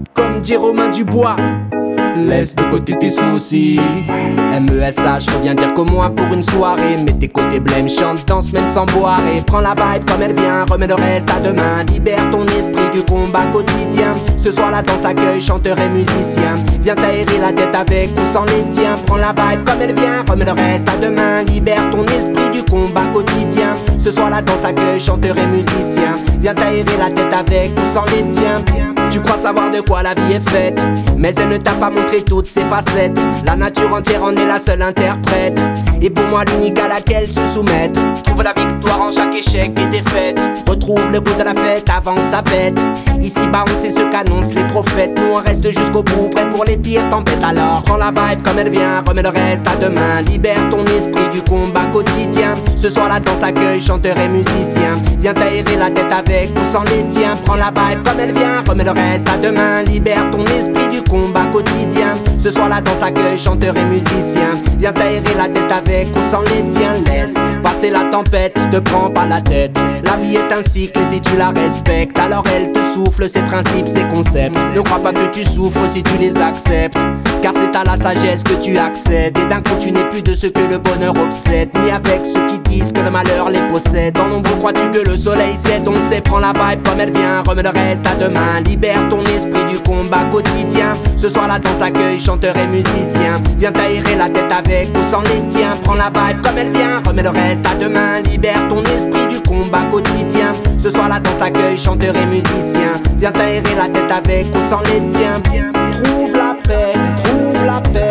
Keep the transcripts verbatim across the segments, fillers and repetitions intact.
Comme dit Romain Dubois, laisse de côté tes soucis. M E S H revient dire qu'au moins pour une soirée, mets tes côtés blême, chante, danse même sans boire. Et prends la vibe comme elle vient, remets le reste à demain. Libère ton esprit du combat quotidien. Ce soir la danse accueille chanteur et musicien. Viens t'aérer la tête avec ou sans les tiens. Prends la vibe comme elle vient, remets le reste à demain. Libère ton esprit du combat quotidien. Ce soir la danse accueille chanteur et musicien. Viens t'aérer la tête avec ou sans les tiens. Tu crois savoir de quoi la vie est faite, mais elle ne t'a pas montré toutes ses facettes. La nature entière en est la seule interprète, et pour moi l'unique à laquelle se soumettre. Trouve la victoire en chaque échec et défaite. Retrouve le goût de la fête avant que ça pète. Ici-bas on sait ce qu'annoncent les prophètes. Nous on reste jusqu'au bout, prêt pour les pires tempêtes. Alors prends la vibe comme elle vient, remets le reste à demain. Libère ton esprit du combat quotidien. Ce soir la danse accueille chanteur et musicien. Viens t'aérer la tête avec ou sans les tiens. Prends la vibe comme elle vient, remets le reste à demain. Libère ton esprit du combat quotidien. Ce soir la danse accueille chanteur et musicien. Viens t'aérer la tête avec ou sans les tiens. Laisse passer la tempête, te prends pas la tête. La vie est un cycle et si tu la respectes, alors elle te souffle ses principes, ses concepts. Ne crois pas que tu souffres si tu les acceptes, car c'est à la sagesse que tu accèdes. Et d'un coup tu n'es plus de ce que le bonheur obsède, ni avec ceux qui disent que le malheur les possède. En nombre crois-tu que le soleil s'est, donc c'est prends la vibe comme elle vient, remets le reste à demain. Libère ton esprit du combat quotidien. Ce soir la danse accueille chanteur et musicien. Viens t'aérer la tête avec ou sans les tiens. Prends la vibe comme elle vient, remets le reste à demain. Libère ton esprit du combat quotidien. Ce soir la danse accueille chanteur et musicien. Viens t'aérer la tête avec ou sans les tiens. Trouve la paix, trouve la paix,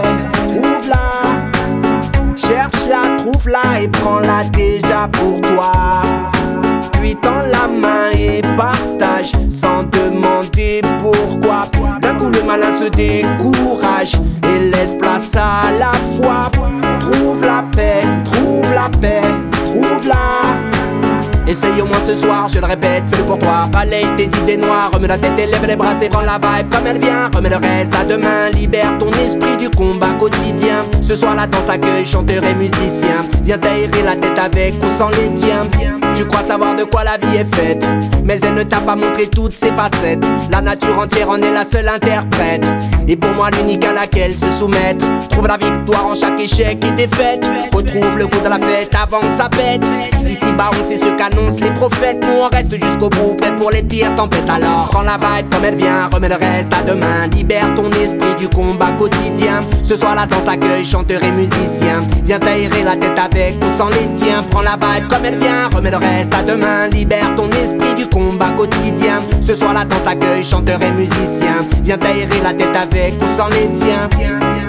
trouve-la. Cherche-la, trouve-la et prends-la déjà pour toi. Puis tends la main et partage sans demander pourquoi. D'un coup le malin se décourage et laisse place à la foi. Trouve la paix, trouve la paix, trouve-la. Essaye au moins ce soir, je le répète, fais-le pour toi. Balaye tes idées noires, remets la tête et lève les bras et prends la vibe comme elle vient. Remets le reste à demain, libère ton esprit du combat quotidien. Ce soir la danse accueille chanteur et musicien. Viens t'aérer la tête avec ou sans les tiens. Tu crois savoir de quoi la vie est faite, mais elle ne t'a pas montré toutes ses facettes. La nature entière en est la seule interprète, et pour moi l'unique à laquelle se soumettre. Trouve la victoire en chaque échec et défaite. Retrouve le goût de la fête avant que ça pète. Ici-bas on sait ce qu'annoncent les prophètes. Nous on reste jusqu'au bout, prêt pour les pires tempêtes. Alors prends la vibe comme elle vient, remets le reste à demain. Libère ton esprit du combat quotidien. Ce soir la danse accueille chanteur et musicien. Viens t'aérer la tête avec ou sans les tiens. Prends la vibe comme elle vient, remets le reste à demain. Libère ton esprit du combat quotidien. Ce soir la danse accueille chanteur et musicien. Viens t'aérer la tête avec ou sans les tiens.